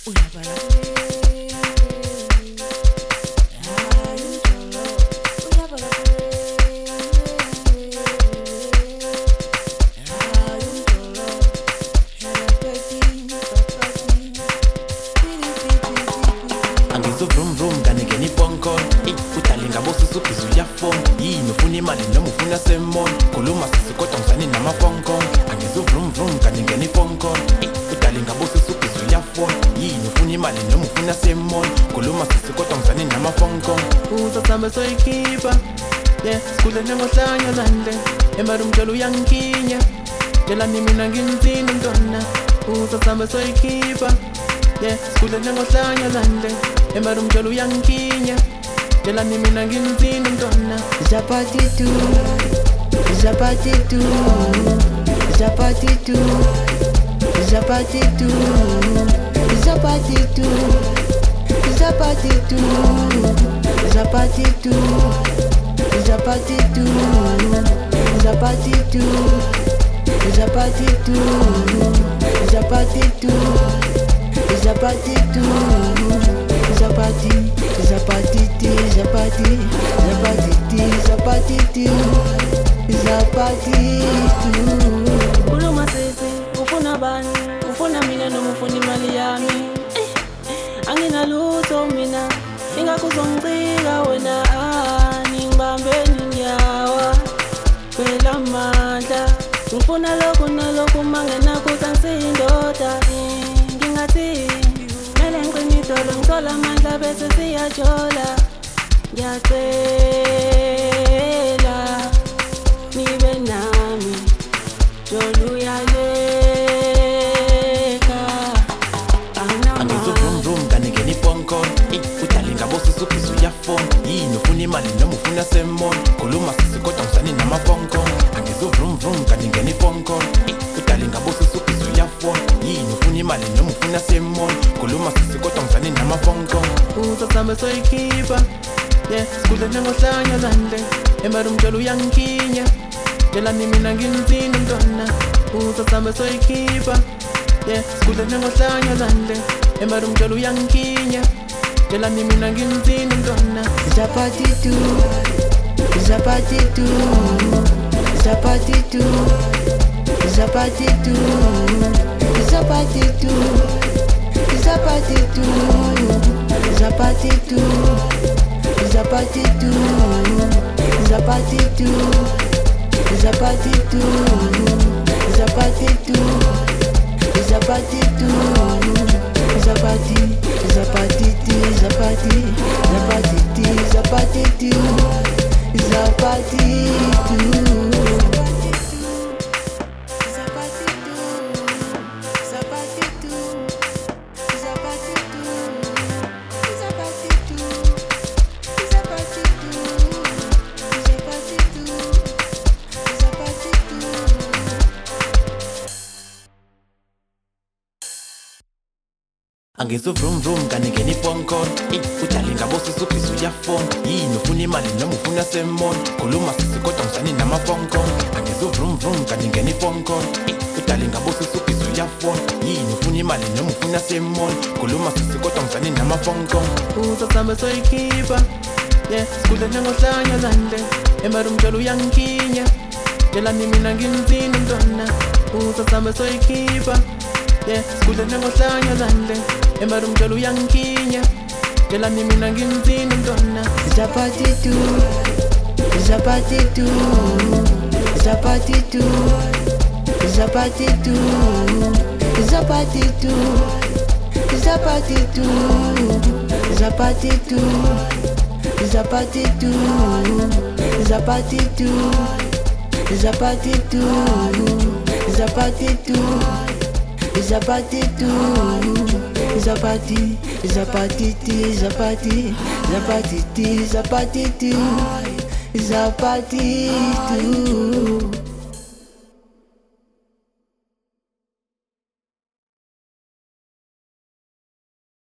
Vroom vroom gane ngeni phone call utalinga bosi suphiza uyafona yini ufuna imali noma ufuna semon khuluma sisi kodwa ngizani nama phone call angizo vroom vroom gane ngeni phone call utalinga bosi suphiza uyafona yini ufuna imali noma ufuna semon khuluma sisi kodwa ngizani nama phone call uzasame soyikhipha yeah skule nengohlanya lande emali umjolo uyangikinya tela ni mina nginzini mntwana uzasame soyikhipha yeah skule nengohlanya lande emali umjolo uyangikinya tela ni mina nginzini mntwana Zapati tu Zapati tu Zapati tu Zapati tu Zapati tu Zapati tu Zapati tu Zapati tu Zapati tu Zapati tu Zapati tu Zapati tu Zapati Zapati ti Zapati Zapati ti Zapati ti Zapati tu Kuluma sisi ufuna bani ufuna mina noma ufuna imali yami angina lutho mina ingakuzongicika wena ningibambe ninyawa phela amandla ngifuna lokhu nalokhu mangenakho sangisindoda ngingathi mele ngiqine idolo ngithola amandla bese siyajola ngiyacela nibe nami jolo uyaleka angizo vroom vroom gane ngeni phone call utalinga bosi suphiza uyafona yini ufuna imali noma ufuna semon khuluma sisi kodwa ngizani nama phone call angizo vroom vroom gane ngeni phone call utalinga bosi suphiza uyafona yini ufuna imali noma ufuna semon khuluma sisi kodwa ngizani nama phone call uzasame soyikhipha yeah skule nengohlanya lande emali umjolo uyangikinya tela ni mina nginzini mntwana uzasame soyikhipha yeah skule nengohlanya lande emali umjolo uyangikinya tela ni mina nginzini mntwana Zapati tu Zapati tu Zapati tu Zapati tu Zapati tu Zapati tu Zapati tu Zapati tu Zapati tu Zapati tu Zapati tu Zapati tu Zapati Zapati ti Zapati Zapati ti Zapati tu Zapati tu angizo vroom vroom gane ngeni phone call utalinga bosi suphiza uyafona yini ufuna imali noma ufuna semon khuluma sisi kodwa ngizani nama phone call angizo vroom vroom gane ngeni phone call utalinga bosi suphiza uyafona yini ufuna imali noma ufuna semon khuluma sisi kodwa ngizani nama phone call uzasame soyikhipha yeah skule nengohlanya lande emali umjolo uyangikinya tela ni mina nginzini mntwana uzasame soyikhipha yeah skule nengohlanya lande emali umjolo uyangikinya tela ni mina nginzini mntwana Zapati tu Zapati tu Zapati tu Zapati tu Zapati tu Zapati tu Zapati tu Zapati tu Zapati tu Zapati tu Zapati tu Zapati tu Zapati Zapati ti Zapati Zapati ti Zapati tu Zapati tu